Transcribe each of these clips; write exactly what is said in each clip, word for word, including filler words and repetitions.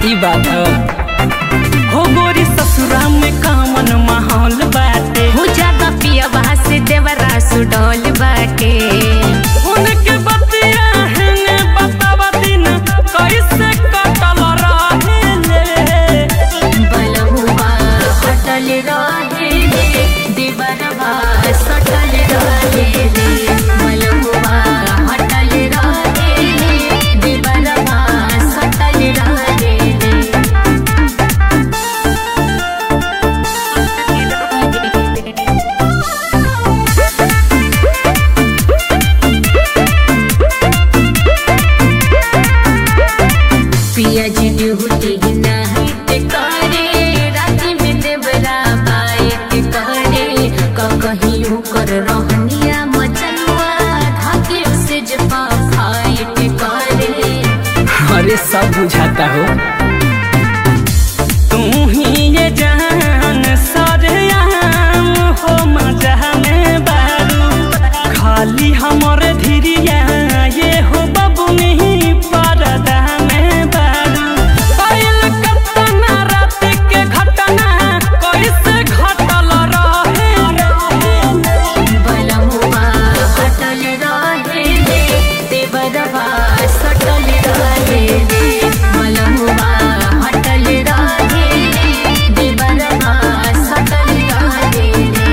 ई बात हो गोरी ससुरा में कामन माहौल बाटे हो ज्यादा पियवा से देवरा सुडौल बाटे उनके बतिया है ने बतावा दिन कैसे कटल रहे बलहुआ हटल रहे देवरवा सटल रहे बलहुआ हटल रहे देवरवा सटल रहे पिया जी ड्यूटी नाइट करे राती में देवरा बाइट करे कहियो कर रहनिया मचनुआ धाके से जपा फाइट करे। अरे सब बुझाता हो तू ही ये जान सरयाम हो मजा में बारू खाली हमरे धीरिया ये हो बाबू नहीं परदा में बारू पहल कतना रात के घटना कैसे घटल रहे बलहुआ हटल रहे देवरवा सटल रहे बलहुआ हटल रहे देवरवा सटल रहे।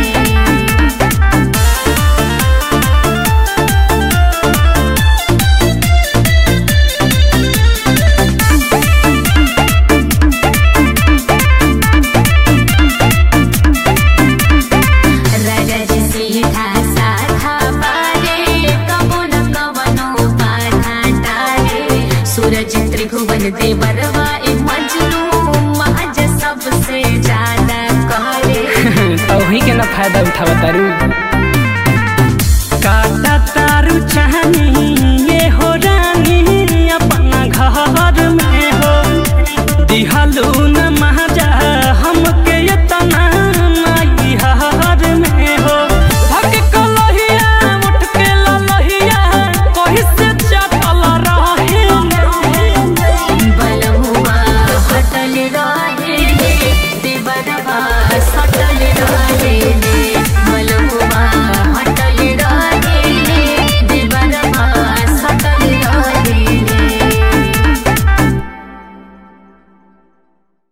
सूरज त्रिभुवन देवरवा ए मजनू महज सबसे ज्यादा करे तो ही के ना फायदा उठावा तारू।